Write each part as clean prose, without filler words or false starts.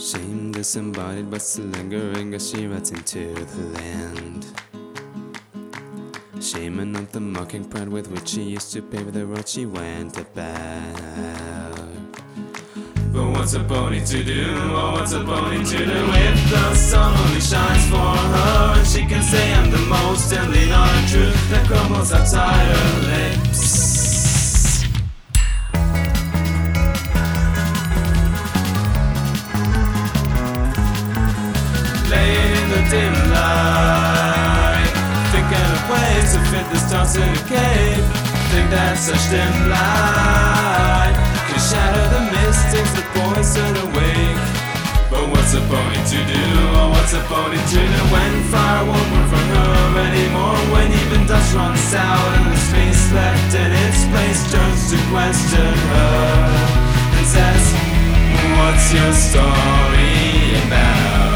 Shame disembodied but still lingering as she rides into the land. Shame and not the mocking pride with which she used to pave the road she went about. But what's a pony to do? Oh, what's a pony to do if the sun only shines for her and she can say I'm the most and lean on truth that crumbles outside her lips? Laying in the dim light, thinking of ways to fit this toss in a cave. Think that such dim light can shatter the mystics that poison awake. But what's a pony to do? Oh, what's a pony to do when fire won't burn for her anymore? When even dust runs out and the space left in its place turns to question her and says, what's your story about?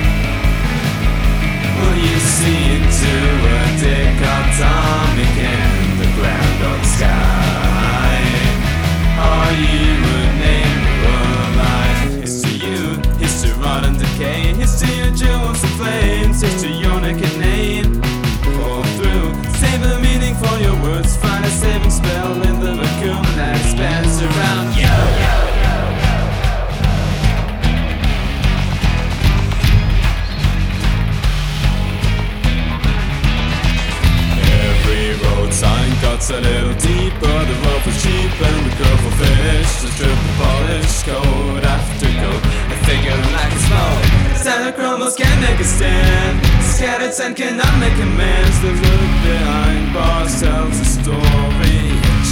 Will you see into a dichotomic in the ground or the sky? Are you a name or a life? Here's to you, here's to rot and decay. Here's to your jewels and flames. Here's to your naked name. Pull through, save a meaning for your words. Find a saving spell in the vacuum that expands around you. Sign cuts a little deeper, the rope is cheap and the curve will finish. The triple polish, coat after coat, a figure like a smoke. Standard crumbles can't make a stand, scattered sand cannot make amends. The look behind bars tells a story.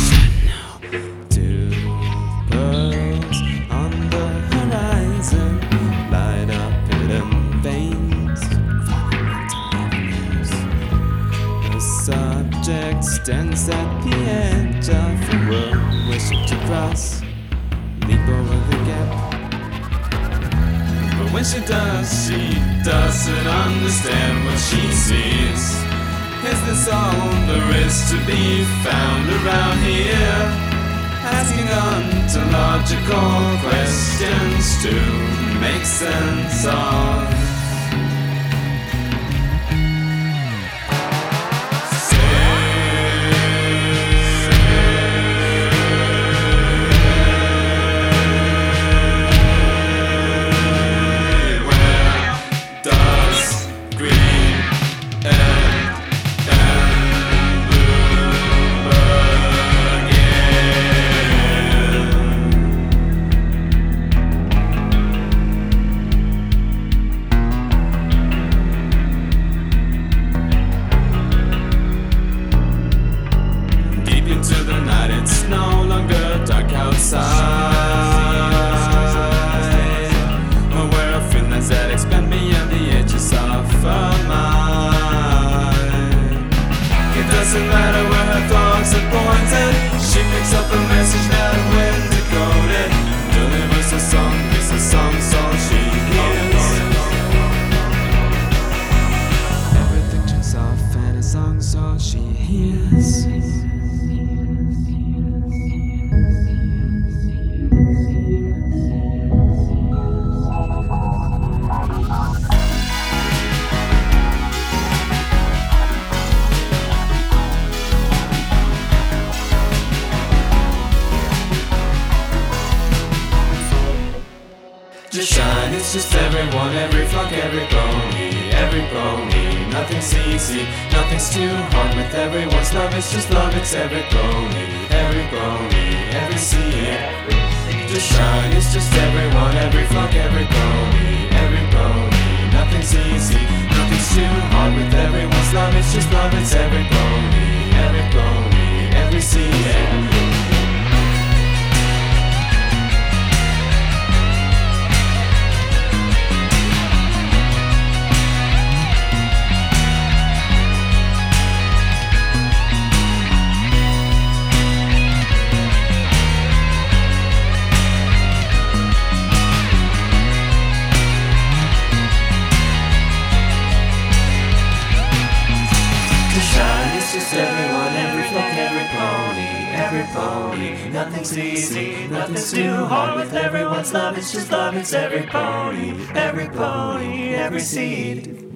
Two pearls on the horizon light up hidden veins. Subject stands at the edge of the world, wishing to cross, leap over the gap. But when she does, she doesn't understand what she sees. Is this all there is to be found around here? Asking ontological questions to make sense of. Into the night, it's no longer dark outside. Aware of feelings that expand beyond the edges of her mind. It doesn't matter where her thoughts are pointed, she picks up a message that when decoded delivers a song, it's a song's all she hears. Everything turns off and a song's all she hears. Just shine, it's just everyone, every flock, every pony. Nothing's easy, nothing's too hard with everyone's love. It's just love, it's every pony, every sea. Just shine, it's just everyone, every flock, every pony. Nothing's easy, nothing's too hard with everyone's love. It's just love, it's every pony, every sea. It's just everyone, every flock, every pony. every pony. Nothing's easy, nothing's too hard. With everyone's love, it's just love. It's every pony, every seed.